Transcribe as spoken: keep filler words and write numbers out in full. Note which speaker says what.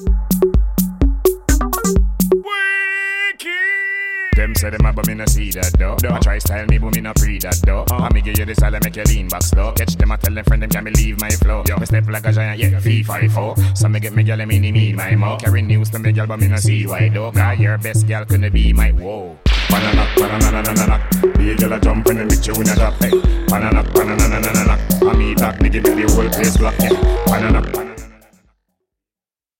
Speaker 1: Them say them a but me no see that though. I try style me but me no pre that though. uh. I me give you the style and make you lean back slow. Catch them I tell them friend them can believe my flow. Yo, me step like a giant, yeah, V five four. So me get me girl and me need my mo. Carry news to me girl but me no see why though. Cause your best girl couldn't be my whoa. Banana, banana, banana, banana. Be a girl a jump and then meet you in a drop. Hey, banana, banana, banana, banana. I me talk nigga make the whole place block. Yeah, banana, banana.